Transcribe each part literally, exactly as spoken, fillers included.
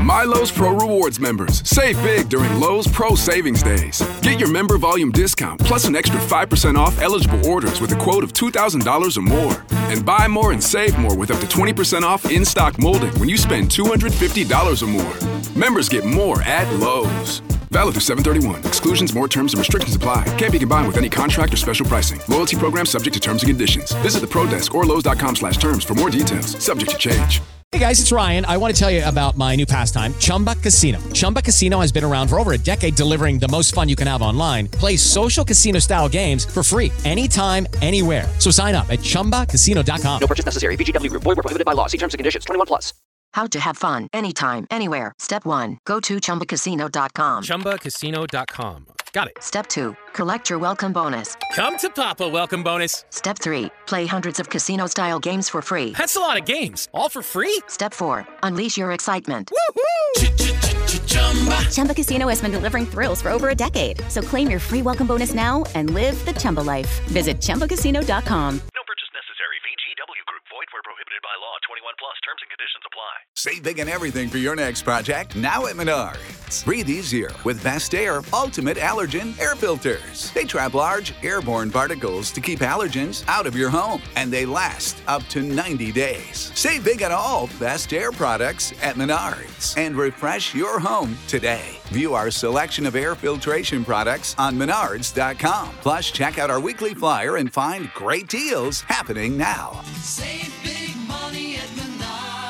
My Lowe's Pro Rewards members, save big during Lowe's Pro Savings Days. Get your member volume discount plus an extra five percent off eligible orders with a quote of two thousand dollars or more. And buy more and save more with up to twenty percent off in-stock molding when you spend two hundred fifty dollars or more. Members get more at Lowe's. Valid through seven thirty-one. Exclusions, more terms, and restrictions apply. Can't be combined with any contract or special pricing. Loyalty program subject to terms and conditions. Visit the Pro Desk or Lowe's.com slash terms for more details. Subject to change. Hey guys, it's Ryan. I want to tell you about my new pastime, Chumba Casino. Chumba Casino has been around for over a decade, delivering the most fun you can have online. Play social casino-style games for free anytime, anywhere. So sign up at Chumba Casino dot com. No purchase necessary. V G W Group. Void where prohibited by law. See terms and conditions. twenty-one plus. How to have fun anytime, anywhere. Step one. Go to Chumba Casino dot com. Chumba Casino dot com. Got it. Step two. Collect your welcome bonus. Come to Papa welcome bonus. Step three. Play hundreds of casino-style games for free. That's a lot of games. All for free? Step four. Unleash your excitement. Woohoo! Chumba Casino has been delivering thrills for over a decade. So claim your free welcome bonus now and live the Chumba life. Visit Chumba Casino dot com. No purchase necessary. V G W Group. Void where prohibited by law. twenty-one plus. Terms and conditions apply. Save big on everything for your next project now at Menards. Breathe easier with Best Air Ultimate Allergen Air Filters. They trap large airborne particles to keep allergens out of your home, and they last up to ninety days. Save big on all Best Air products at Menards and refresh your home today. View our selection of air filtration products on menards dot com. Plus, check out our weekly flyer and find great deals happening now. Save big money at Menards.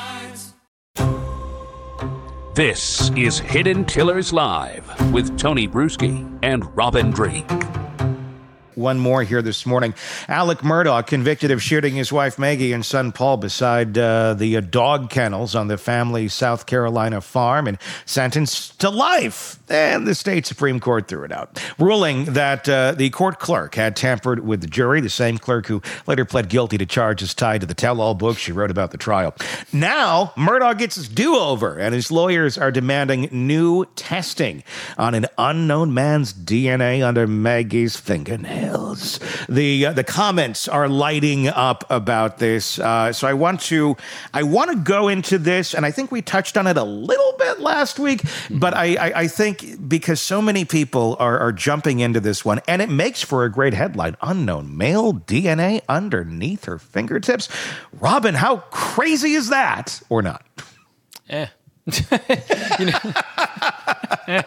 This is Hidden Tillers Live with Tony Bruschi and Robin Drake. One more here this morning. Alec Murdaugh convicted of shooting his wife Maggie and son Paul beside uh, the uh, dog kennels on the family's South Carolina farm and sentenced to life. And the state Supreme Court threw it out, ruling that uh, the court clerk had tampered with the jury, the same clerk who later pled guilty to charges tied to the tell-all book she wrote about the trial. Now, Murdaugh gets his do-over, and his lawyers are demanding new testing on an unknown man's D N A under Maggie's fingernails. The uh, the comments are lighting up about this, uh, so I want to I want to go into this, and I think we touched on it a little bit last week, but I, I, I think because so many people are, are jumping into this one, and it makes for a great headline: unknown male D N A underneath her fingertips. Robin, how crazy is that, or not? Eh. you know. eh.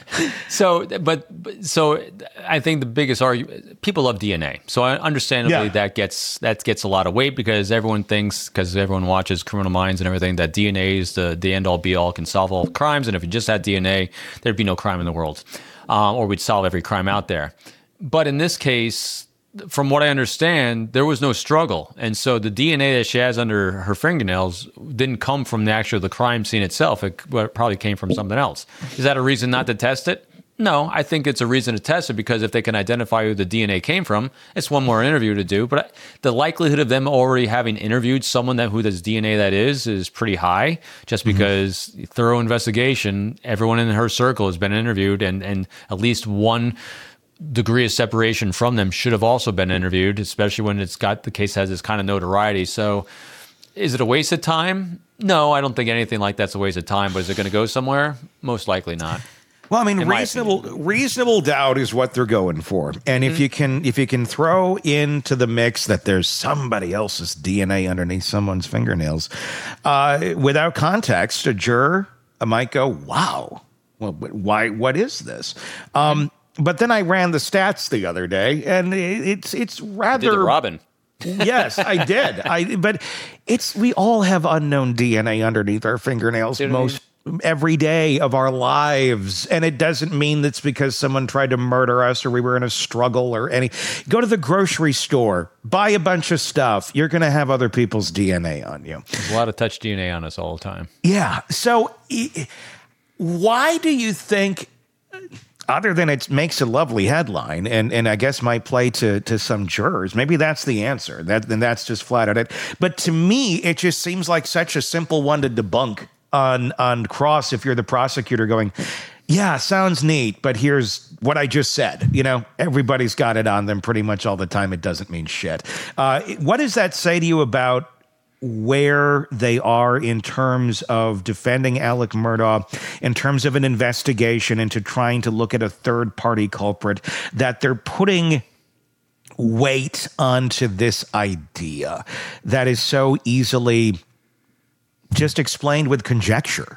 So, but so I think the biggest argument, people love D N A. So understandably, yeah. that gets that gets a lot of weight because everyone thinks, because everyone watches Criminal Minds and everything, that D N A is the, the end all be all, can solve all crimes. And if you just had D N A, there'd be no crime in the world, um, or we'd solve every crime out there. But in this case, from what I understand, there was no struggle. And so the D N A that she has under her fingernails didn't come from the actual the crime scene itself. It probably came from something else. Is that a reason not to test it? No, I think it's a reason to test it because if they can identify who the D N A came from, it's one more interview to do. But the likelihood of them already having interviewed someone that who this D N A that is is pretty high, just because mm-hmm. thorough investigation, everyone in her circle has been interviewed, and, and at least one degree of separation from them should have also been interviewed, especially when it's got the case has this kind of notoriety. So is it a waste of time? No, I don't think anything like that's a waste of time, but is it going to go somewhere? Most likely not. Well, I mean, reasonable reasonable doubt is what they're going for. And mm-hmm. if you can if you can throw into the mix that there's somebody else's D N A underneath someone's fingernails, uh, without context, a juror might go, wow, well, why? What is this? Um, But then I ran the stats the other day, and it's it's rather. You did it, Robin. Yes, I did. I but it's we all have unknown D N A underneath our fingernails most every day of our lives, and it doesn't mean that's because someone tried to murder us or we were in a struggle or any. Go to the grocery store, buy a bunch of stuff. You're going to have other people's D N A on you. There's a lot of touch D N A on us all the time. Yeah. So, why do you think? Other than it makes a lovely headline, and, and I guess might play to, to some jurors. Maybe that's the answer. That then that's just flat out it. But to me, it just seems like such a simple one to debunk on on cross. If you're the prosecutor, going, yeah, sounds neat, but here's what I just said. You know, everybody's got it on them pretty much all the time. It doesn't mean shit. Uh, what does that say to you about where they are in terms of defending Alec Murdaugh, in terms of an investigation into trying to look at a third-party culprit, that they're putting weight onto this idea that is so easily just explained with conjecture.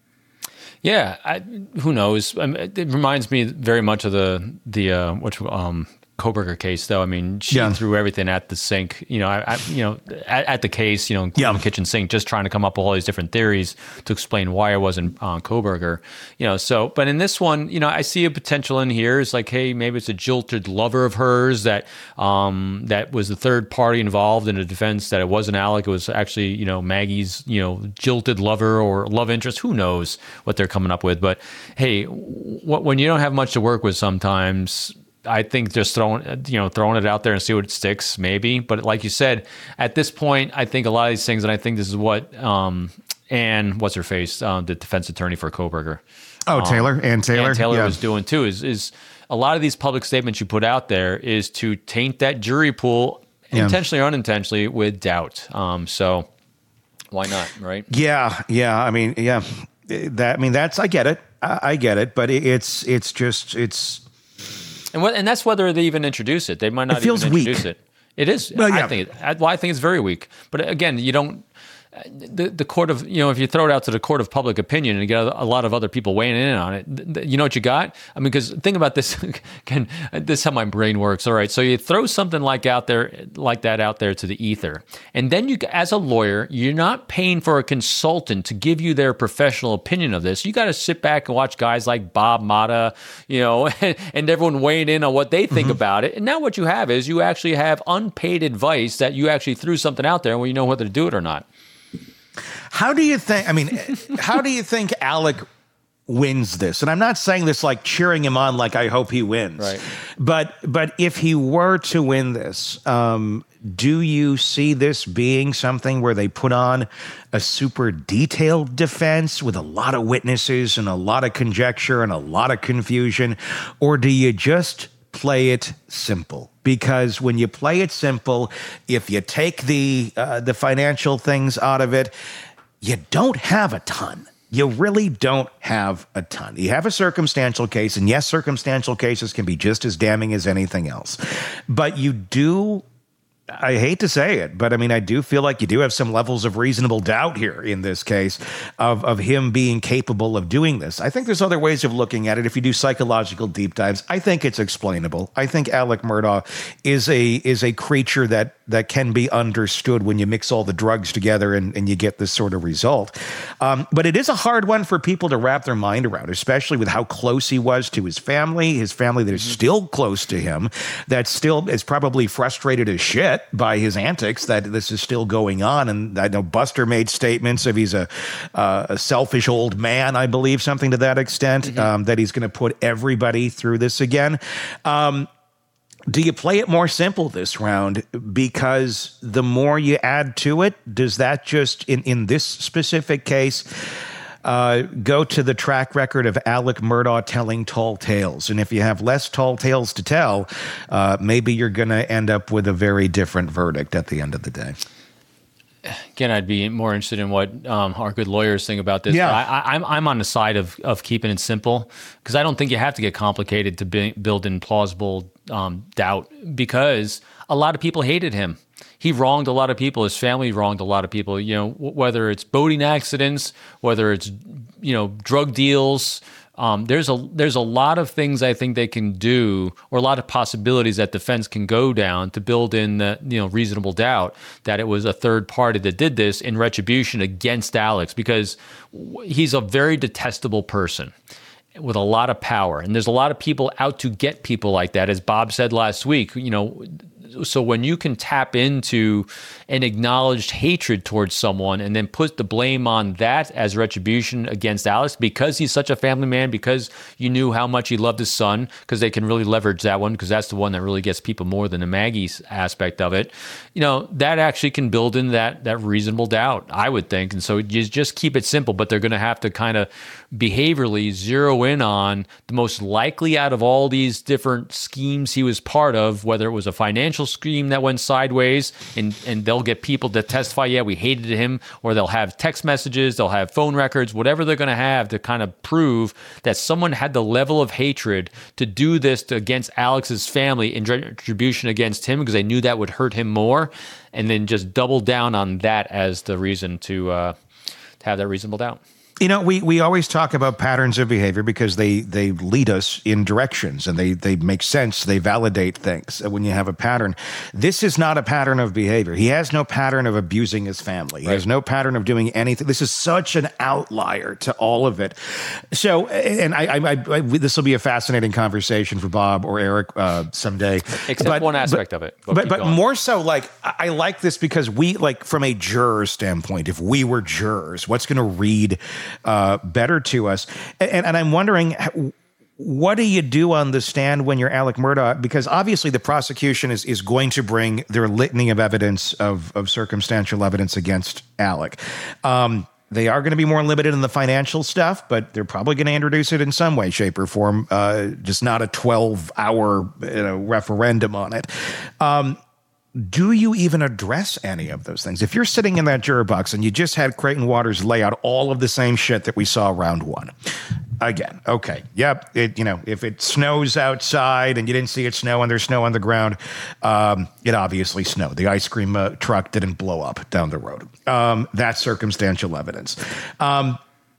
Yeah, I, who knows? I mean, it reminds me very much of the the uh, which um. Kohberger case, though. I mean, she yeah. threw everything at the sink. You know, I, I, you know, at, at the case, you know, including yeah. the kitchen sink, just trying to come up with all these different theories to explain why it wasn't uh, Kohberger. You know, so, but in this one, you know, I see a potential in here. It's like, hey, maybe it's a jilted lover of hers that um, that was the third party involved in a defense that it wasn't Alec. It was actually, you know, Maggie's, you know, jilted lover or love interest. Who knows what they're coming up with? But hey, w- when you don't have much to work with, sometimes. I think just throwing, you know, throwing it out there and see what sticks, maybe. But like you said, at this point, I think a lot of these things, and I think this is what um, Ann, what's her face, um, the defense attorney for Kohberger. Oh, Taylor, um, Ann Taylor. Ann Taylor yeah. was doing too. Is is a lot of these public statements you put out there is to taint that jury pool, yeah. intentionally or unintentionally, with doubt. Um, so why not, right? Yeah, yeah. I mean, yeah. That I mean, that's I get it. I, I get it. But it's it's just it's. And what, and that's whether they even introduce it. They might not it feels even introduce weak. it. It is. Well, I yeah. think. It, I, well, I think it's very weak. But again, you don't. The the court of, you know, if you throw it out to the court of public opinion and you get a lot of other people weighing in on it, th- th- you know what you got? I mean, because think about this. Again, this is how my brain works. All right, so you throw something like out there, like that out there to the ether, and then you, as a lawyer, you're not paying for a consultant to give you their professional opinion of this. You got to sit back and watch guys like Bob Motta, you know, and, and everyone weighing in on what they think mm-hmm. about it. And now what you have is you actually have unpaid advice that you actually threw something out there, and you know whether to do it or not. How do you think, I mean, how do you think Alec wins this? And I'm not saying this like cheering him on like I hope he wins. Right. But but if he were to win this, um, do you see this being something where they put on a super detailed defense with a lot of witnesses and a lot of conjecture and a lot of confusion? Or do you just play it simple? Because when you play it simple, if you take the uh, the financial things out of it, you don't have a ton. You really don't have a ton. You have a circumstantial case, and yes, circumstantial cases can be just as damning as anything else. But you do, I hate to say it, but I mean, I do feel like you do have some levels of reasonable doubt here in this case of, of him being capable of doing this. I think there's other ways of looking at it. If you do psychological deep dives, I think it's explainable. I think Alec Murdaugh is a is a creature that that can be understood when you mix all the drugs together and, and you get this sort of result. Um, but it is a hard one for people to wrap their mind around, especially with how close he was to his family, his family that is still close to him, that still is probably frustrated as shit by his antics that this is still going on. And I know Buster made statements of he's a, uh, a selfish old man, I believe, something to that extent, mm-hmm. um, that he's going to put everybody through this again. Um, do you play it more simple this round? Because the more you add to it, does that just, in, in this specific case, Uh, go to the track record of Alec Murdaugh telling tall tales? And if you have less tall tales to tell, uh, maybe you're going to end up with a very different verdict at the end of the day. Again, I'd be more interested in what um, our good lawyers think about this. Yeah. I, I, I'm I'm on the side of of keeping it simple, because I don't think you have to get complicated to be, build in plausible um, doubt, because a lot of people hated him. He wronged a lot of people. His family wronged a lot of people. You know, whether it's boating accidents, whether it's, you know, drug deals. Um, there's a there's a lot of things I think they can do, or a lot of possibilities that defense can go down to build in the, you know, reasonable doubt that it was a third party that did this in retribution against Alex, because he's a very detestable person with a lot of power, and there's a lot of people out to get people like that, as Bob said last week. You know. So when you can tap into an acknowledged hatred towards someone and then put the blame on that as retribution against Alex because he's such a family man, because you knew how much he loved his son, because they can really leverage that one, because that's the one that really gets people more than the Maggie's aspect of it. You know, that actually can build in that that reasonable doubt, I would think. And so you just keep it simple, but they're going to have to kind of behaviorally zero in on the most likely out of all these different schemes he was part of, whether it was a financial financial scheme that went sideways, and, and they'll get people to testify, yeah, we hated him, or they'll have text messages, they'll have phone records, whatever they're going to have to kind of prove that someone had the level of hatred to do this to, against Alex's family in retribution against him because they knew that would hurt him more, and then just double down on that as the reason to, uh, to have that reasonable doubt. You know, we, we always talk about patterns of behavior because they, they lead us in directions and they, they make sense. They validate things when you have a pattern. This is not a pattern of behavior. He has no pattern of abusing his family. He right. has no pattern of doing anything. This is such an outlier to all of it. So, and I, I, I, I this will be a fascinating conversation for Bob or Eric uh, someday. Except but, one aspect but, of it. But, but, but more so, like, I like this because we, like, from a juror standpoint, if we were jurors, what's going to read Uh, better to us. And, and I'm wondering, what do you do on the stand when you're Alec Murdaugh? Because obviously the prosecution is, is going to bring their litany of evidence, of, of circumstantial evidence against Alec. Um, they are going to be more limited in the financial stuff, but they're probably going to introduce it in some way, shape, or form, uh, just not a twelve-hour you know, referendum on it. Um, Do you even address any of those things? If you're sitting in that juror box and you just had Creighton Waters lay out all of the same shit that we saw round one, again, okay, yep, it, you know, if it snows outside and you didn't see it snow and there's snow on the ground, um, it obviously snowed. The ice cream uh, truck didn't blow up down the road. Um, that's circumstantial evidence. Um,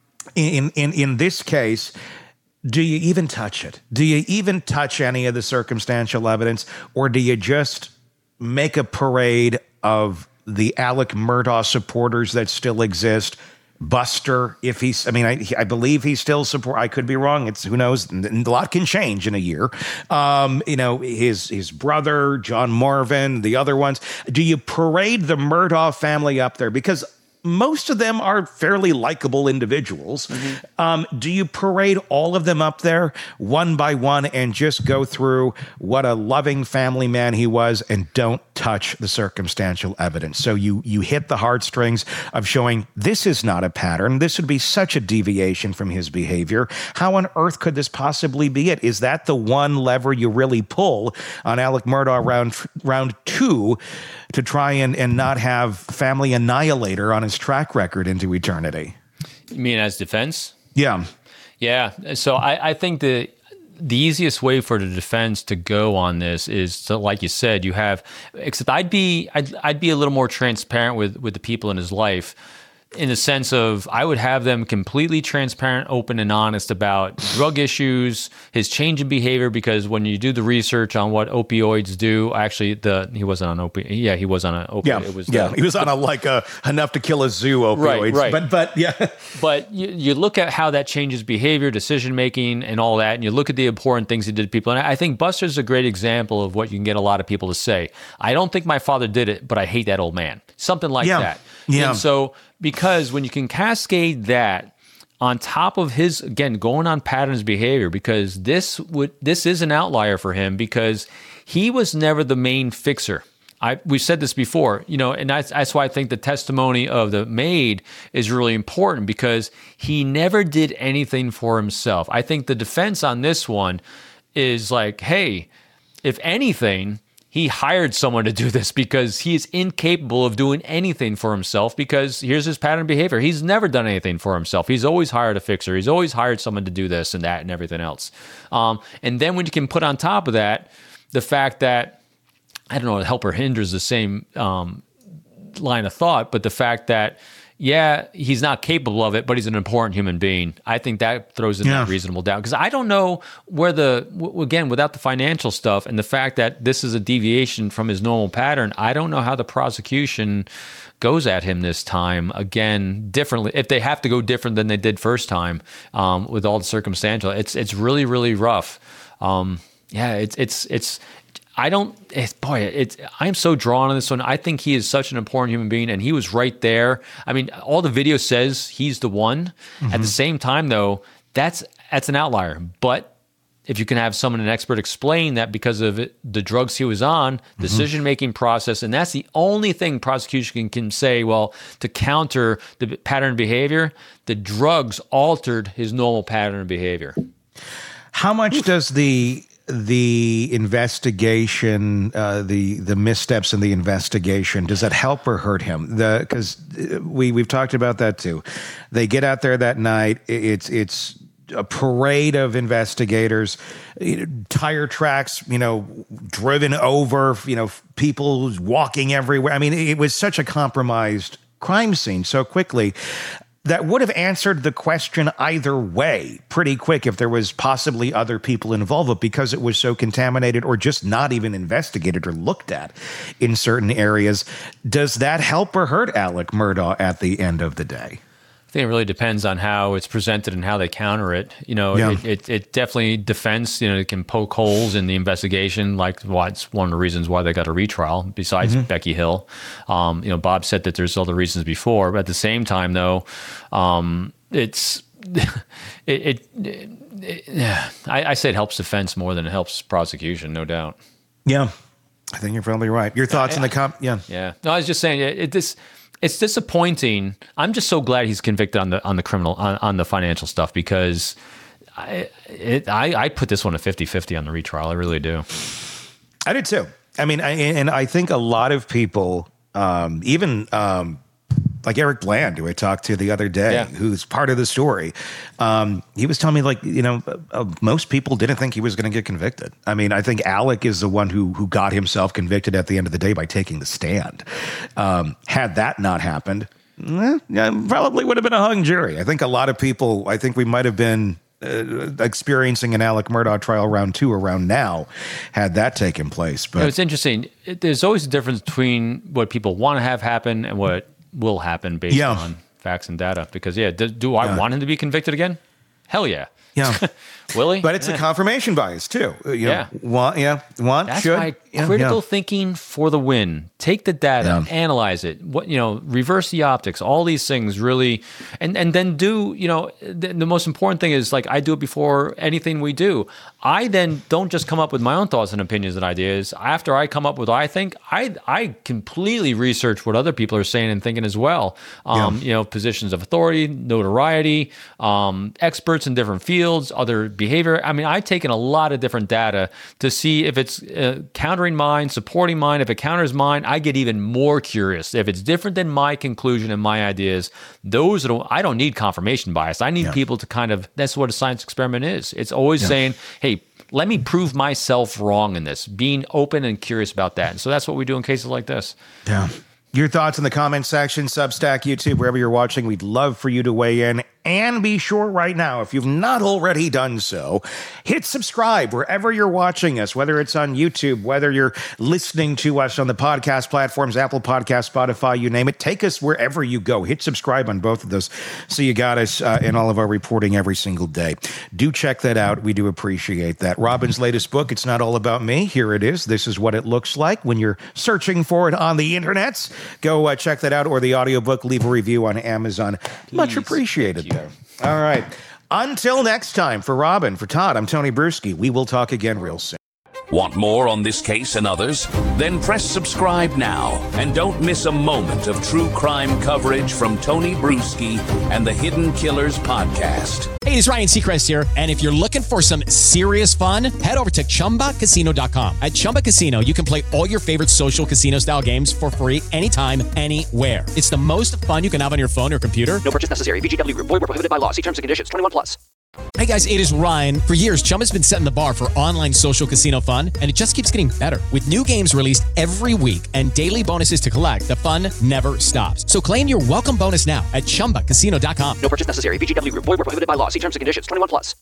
in in in this case, do you even touch it? Do you even touch any of the circumstantial evidence, or do you just make a parade of the Alec Murdaugh supporters that still exist? Buster, if he's, I mean, I, I believe he's still support. I could be wrong. It's, who knows? A lot can change in a year. Um, you know, his his brother, John Marvin, the other ones. Do you parade the Murdaugh family up there? Because most of them are fairly likable individuals. Mm-hmm. Um, do you parade all of them up there one by one and just go through what a loving family man he was and don't touch the circumstantial evidence? So you you hit the heartstrings of showing this is not a pattern. This would be such a deviation from his behavior. How on earth could this possibly be it? Is that the one lever you really pull on Alec Murdaugh round round two to try and, and not have family annihilator on his track record into eternity? You mean as defense? Yeah. Yeah. So I, I think the the easiest way for the defense to go on this is to, like you said, you have, except I'd be I'd, I'd be a little more transparent with, with the people in his life, in the sense of I would have them completely transparent, open, and honest about drug issues, his change in behavior, because when you do the research on what opioids do, actually, the he wasn't on opioid. Yeah, he was on an opioid. Yeah, it was yeah, the, he was on a like a enough to kill a zoo opioids. Right, right. But but yeah, but you, you look at how that changes behavior, decision making, and all that, and you look at the important things he did to people. And I think Buster's a great example of what you can get a lot of people to say. I don't think my father did it, but I hate that old man. Something like yeah. that. Yeah. And so, because when you can cascade that on top of his, again, going on patterns of behavior, because this would this is an outlier for him, because he was never the main fixer. I we've said this before, you know, and that's, that's why I think the testimony of the maid is really important, because he never did anything for himself. I think the defense on this one is like, hey, if anything, he hired someone to do this because he is incapable of doing anything for himself, because here's his pattern of behavior. He's never done anything for himself. He's always hired a fixer. He's always hired someone to do this and that and everything else. Um, and then when you can put on top of that the fact that, I don't know, help or hinders the same um, line of thought, but the fact that, yeah, he's not capable of it, but he's an important human being. I think that throws in yeah. that reasonable doubt, because I don't know where the, w- again, without the financial stuff and the fact that this is a deviation from his normal pattern, I don't know how the prosecution goes at him this time, again, differently. If they have to go different than they did first time um, with all the circumstantial, it's it's really, really rough. Um, yeah, it's it's it's. I don't, it's, boy, it's, I'm so drawn on this one. I think he is such an important human being, and he was right there. I mean, all the video says he's the one. Mm-hmm. At the same time, though, that's that's an outlier. But if you can have someone, an expert, explain that because of it, the drugs he was on, mm-hmm. decision-making process, and that's the only thing prosecution can, can say, well, to counter the pattern of behavior, the drugs altered his normal pattern of behavior. How much does the the investigation, uh, the the missteps in the investigation, does that help or hurt him? The because we we've talked about that too. They get out there that night. It's it's a parade of investigators, you know, tire tracks, you know, driven over, you know, people walking everywhere. I mean, it was such a compromised crime scene so quickly. That would have answered the question either way pretty quick if there was possibly other people involved, but because it was so contaminated or just not even investigated or looked at in certain areas, does that help or hurt Alec Murdaugh at the end of the day? I think it really depends on how it's presented and how they counter it. You know, Yeah. it, it, it definitely defends, you know, it can poke holes in the investigation, like why it's one of the reasons why they got a retrial besides Mhm. Becky Hill. Um, you know, Bob said that there's other reasons before, but at the same time, though, um, it's, it, it, it, it yeah, I, I say it helps defense more than it helps prosecution, no doubt. Yeah, I think you're probably right. Your thoughts on the comp? Yeah. Yeah. No, I was just saying it, it this, it's disappointing. I'm just so glad he's convicted on the on the criminal on, on the financial stuff because I it, I I put this one at fifty-fifty on the retrial. I really do. I did too. I mean, I, and I think a lot of people, um, even um, like Eric Bland, who I talked to the other day, Yeah. who's part of the story, um, he was telling me, like, you know, uh, most people didn't think he was going to get convicted. I mean, I think Alec is the one who who got himself convicted at the end of the day by taking the stand. Um, had that not happened, eh, yeah, probably would have been a hung jury. I think a lot of people, I think we might have been uh, experiencing an Alec Murdaugh trial round two around now had that taken place. But You know, it's interesting. It, there's always a difference between what people want to have happen and what will happen based Yeah. on facts and data. Because yeah, do, do I Yeah. want him to be convicted again? Hell yeah. Yeah. Will he? But it's Eh. a confirmation bias too. You Yeah. know, want, yeah, want, That's should. why yeah, critical yeah. thinking for the win. Take the data, Yeah. analyze it. What you know, reverse the optics. All these things really, and and then do you know the, the most important thing is like I do it before anything we do. I then don't just come up with my own thoughts and opinions and ideas. After I come up with what I think, I I completely research what other people are saying and thinking as well. Um, Yeah. You know, positions of authority, notoriety, um, experts in different fields, other behavior. I mean, I've taken a lot of different data to see if it's uh, countering mine, supporting mine. If it counters mine, I get even more curious. If it's different than my conclusion and my ideas, those are, I don't need confirmation bias. I need Yeah. people to kind of, that's what a science experiment is. It's always Yeah. saying, hey, let me prove myself wrong in this, being open and curious about that. And so that's what we do in cases like this. Yeah. Your thoughts in the comment section, Substack, YouTube, wherever you're watching. We'd love for you to weigh in. And be sure right now, if you've not already done so, hit subscribe wherever you're watching us, whether it's on YouTube, whether you're listening to us on the podcast platforms, Apple Podcasts, Spotify, you name it. Take us wherever you go. Hit subscribe on both of those so you got us uh, in all of our reporting every single day. Do check that out. We do appreciate that. Robin's latest book, It's Not All About Me. Here it is. This is what it looks like when you're searching for it on the internets. Go uh, check that out, or the audiobook. Leave a review on Amazon. Much appreciated there. All right. Until next time, for Robin, for Todd, I'm Tony Bruschi. We will talk again real soon. Want more on this case and others? Then press subscribe now and don't miss a moment of true crime coverage from Tony Bruschi and the Hidden Killers podcast. Hey, it's Ryan Seacrest here, and if you're looking for some serious fun, head over to Chumba Casino dot com. At Chumba Casino, you can play all your favorite social casino-style games for free anytime, anywhere. It's the most fun you can have on your phone or computer. No purchase necessary. V G W Group. Void where prohibited by law. See terms and conditions. twenty-one plus. Hey guys, it is Ryan. For years, Chumba's been setting the bar for online social casino fun, and it just keeps getting better. With new games released every week and daily bonuses to collect, the fun never stops. So claim your welcome bonus now at Chumba Casino dot com. No purchase necessary. V G W Group. Void where prohibited by law. See terms and conditions. twenty-one plus.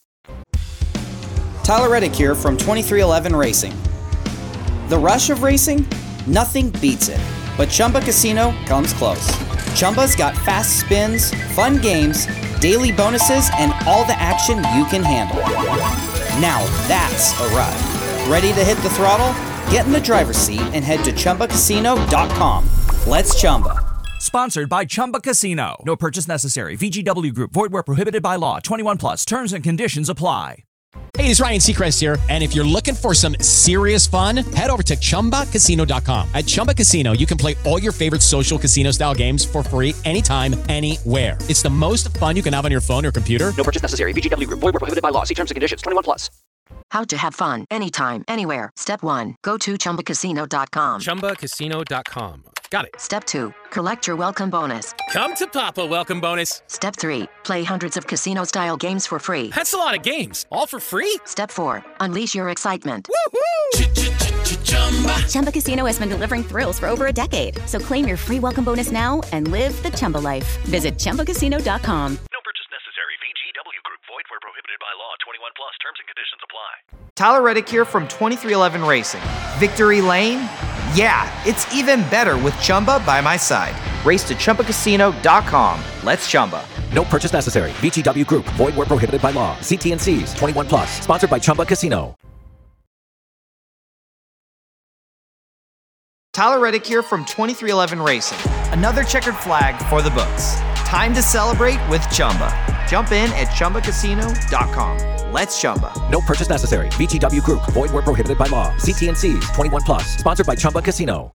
Tyler Reddick here from twenty-three eleven Racing. The rush of racing? Nothing beats it. But Chumba Casino comes close. Chumba's got fast spins, fun games, daily bonuses, and all the action you can handle. Now that's a ride. Ready to hit the throttle? Get in the driver's seat and head to Chumba Casino dot com. Let's Chumba. Sponsored by Chumba Casino. No purchase necessary. V G W Group. Void where prohibited by law. twenty-one plus. Terms and conditions apply. Hey, it's Ryan Seacrest here, and if you're looking for some serious fun, head over to Chumba Casino dot com. At Chumba Casino, you can play all your favorite social casino-style games for free anytime, anywhere. It's the most fun you can have on your phone or computer. No purchase necessary. V G W Group. Void where prohibited by law. See terms and conditions. twenty-one plus. How to have fun anytime, anywhere. Step one. Go to chumba casino dot com. chumba casino dot com. Got it. Step two. Collect your welcome bonus. Come to Papa welcome bonus. Step three. Play hundreds of casino-style games for free. That's a lot of games. All for free? Step four. Unleash your excitement. Woohoo! Chumba Casino has been delivering thrills for over a decade. So claim your free welcome bonus now and live the Chumba life. Visit chumba casino dot com. No purchase necessary. V G W Group. Void where prohibited by law. twenty-one plus. Terms and conditions apply. Tyler Reddick here from twenty-three eleven Racing. Victory Lane? Yeah, it's even better with Chumba by my side. Race to chumba casino dot com. Let's Chumba. No purchase necessary. V G W Group. Void where prohibited by law. See T and C's. twenty-one plus. Sponsored by Chumba Casino. Tyler Reddick here from twenty-three eleven Racing. Another checkered flag for the books. Time to celebrate with Chumba. Jump in at chumba casino dot com. Let's Chumba. No purchase necessary. V G W Group. Void where prohibited by law. See T and C's. twenty-one plus. Sponsored by Chumba Casino.